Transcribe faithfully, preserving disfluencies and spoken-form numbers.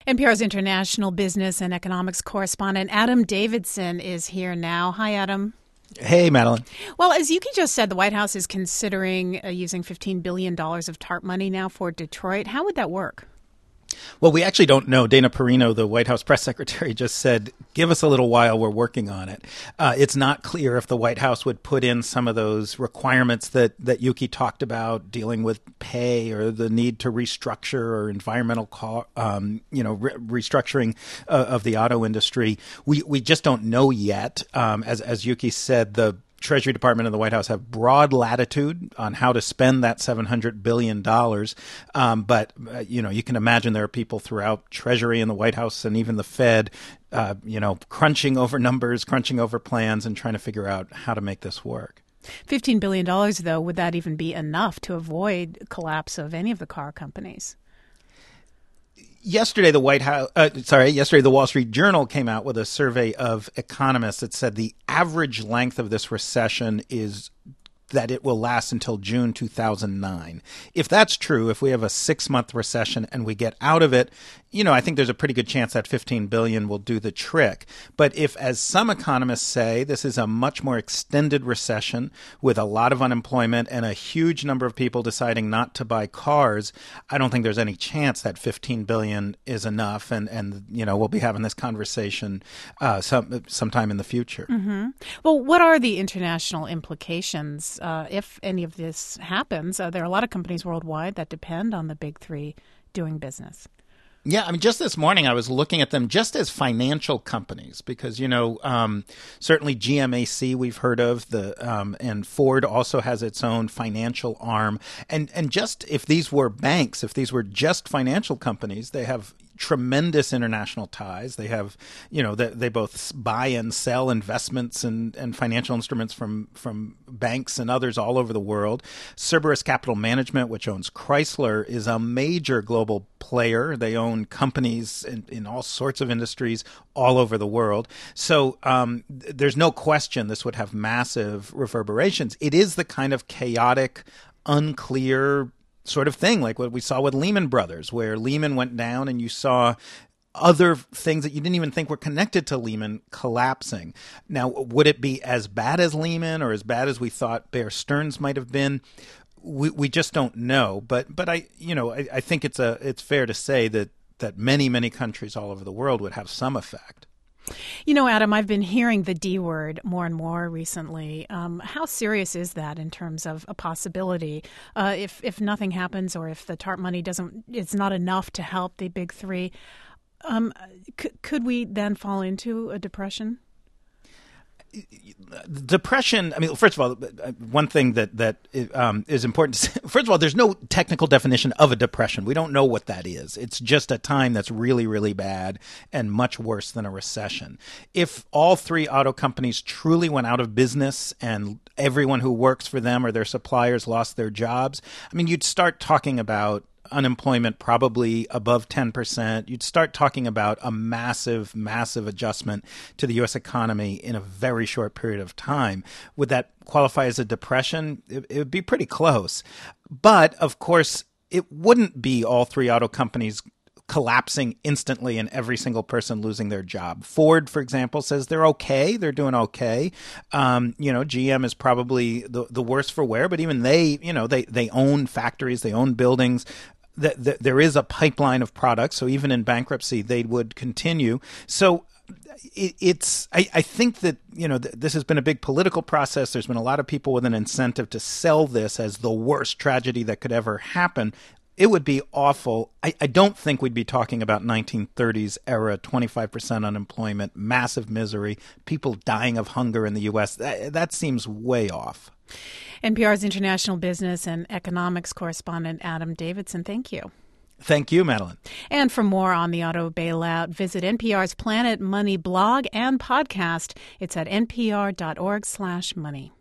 N P R's international business and economics correspondent Adam Davidson is here now. Hi, Adam. Hey, Madeline. Well, as Yuki just said, the White House is considering uh, using fifteen billion dollars of TARP money now for Detroit. How would that work? Well, we actually don't know. Dana Perino, the White House press secretary, just said, give us a little while. We're working on it. Uh, it's not clear if the White House would put in some of those requirements that, that Yuki talked about, dealing with pay or the need to restructure or environmental, co- um, you know, re- restructuring uh, of the auto industry. We we just don't know yet. Um, as as Yuki said, the Treasury Department and the White House have broad latitude on how to spend that seven hundred billion dollars. Um, but, uh, you know, you can imagine there are people throughout Treasury and the White House and even the Fed, uh, you know, crunching over numbers, crunching over plans and trying to figure out how to make this work. fifteen billion dollars, though, would that even be enough to avoid collapse of any of the car companies? Yesterday, the White House, uh, sorry, yesterday, the Wall Street Journal came out with a survey of economists that said the average length of this recession is that it will last until June two thousand nine. If that's true, if we have a six-month recession and we get out of it, you know, I think there's a pretty good chance that fifteen billion dollars will do the trick. But if, as some economists say, this is a much more extended recession with a lot of unemployment and a huge number of people deciding not to buy cars, I don't think there's any chance that fifteen billion dollars is enough. And, and you know, we'll be having this conversation uh, some sometime in the future. Mm-hmm. Well, what are the international implications? Uh, if any of this happens? Uh, there are a lot of companies worldwide that depend on the big three doing business. Yeah, I mean, just this morning I was looking at them just as financial companies because, you know, um, certainly G M A C we've heard of, the um, and Ford also has its own financial arm. And, and just if these were banks, if these were just financial companies, they have tremendous international ties. They have, you know, they, they both buy and sell investments and, and financial instruments from, from banks and others all over the world. Cerberus Capital Management, which owns Chrysler, is a major global player. They own companies in, in all sorts of industries all over the world. So um, there's no question this would have massive reverberations. It is the kind of chaotic, unclear sort of thing like what we saw with Lehman Brothers, where Lehman went down and you saw other things that you didn't even think were connected to Lehman collapsing. Now, would it be as bad as Lehman or as bad as we thought Bear Stearns might have been? We we just don't know. But but I you know I, I think it's a it's fair to say that that many many countries all over the world would have some effect. You know, Adam, I've been hearing the D word more and more recently. Um, how serious is that in terms of a possibility? Uh, if if nothing happens, or if the TARP money doesn't, it's not enough to help the big three, um, c- could we then fall into a depression? Depression, I mean, first of all, one thing that, that um, is important to say, first of all, there's no technical definition of a depression. We don't know what that is. It's just a time that's really, really bad and much worse than a recession. If all three auto companies truly went out of business and everyone who works for them or their suppliers lost their jobs, I mean, you'd start talking about unemployment probably above ten percent. You'd start talking about a massive, massive adjustment to the U S economy in a very short period of time. Would that qualify as a depression? It, it would be pretty close. But, of course, it wouldn't be all three auto companies collapsing instantly and every single person losing their job. Ford, for example, says they're okay. They're doing okay. Um, you know, G M is probably the, the worst for wear, but even they, you know, they, they own factories, they own buildings. That the, there is a pipeline of products. So even in bankruptcy, they would continue. So it, it's, I, I think that, you know, th- this has been a big political process. There's been a lot of people with an incentive to sell this as the worst tragedy that could ever happen. It would be awful. I, I don't think we'd be talking about nineteen thirties era, twenty-five percent unemployment, massive misery, people dying of hunger in the U S. That, that seems way off. N P R's international business and economics correspondent Adam Davidson, thank you. Thank you, Madeline. And for more on the auto bailout, visit N P R's Planet Money blog and podcast. It's at npr dot org slash money.